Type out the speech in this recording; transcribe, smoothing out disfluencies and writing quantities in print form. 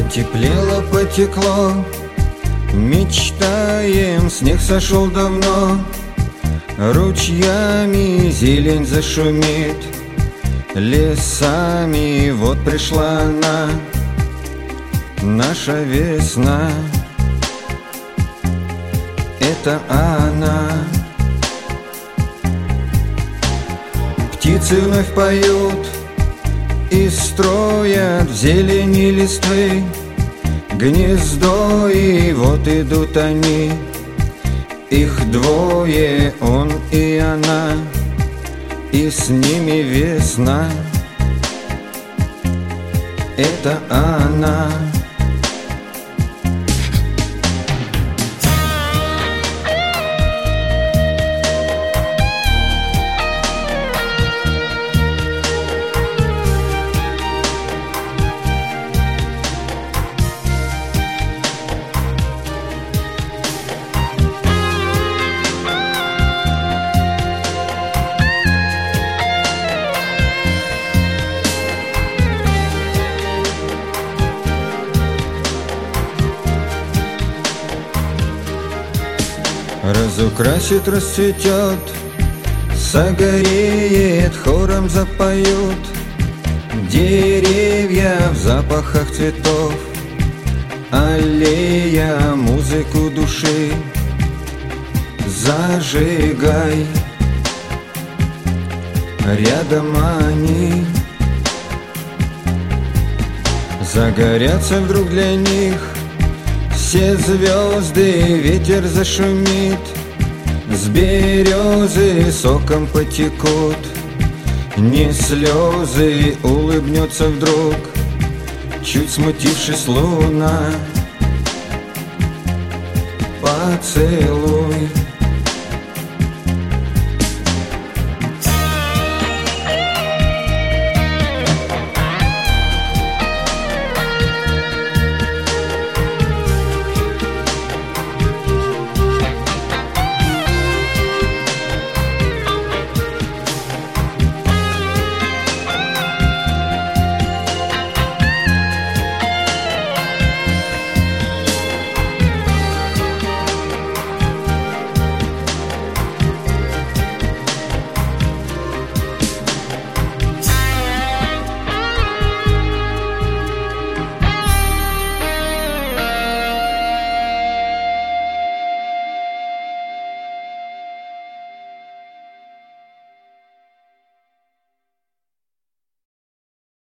Потеплело, потекло, мечтаем, снег сошел давно. Ручьями зелень зашумит, лесами вот пришла она, наша весна. Это она. Птицы вновь поют и строят в зелени листвы гнездо, и вот идут они. Их двое, он и она, и с ними весна. Это она. Разукрасит, расцветет, согреет, хором запоют деревья в запахах цветов, аллея музыку души. Зажигай, рядом они. Загорятся вдруг для них все звезды, ветер зашумит, с березы соком потекут не слезы. Улыбнется вдруг, чуть смутившись, луна. Поцелуй.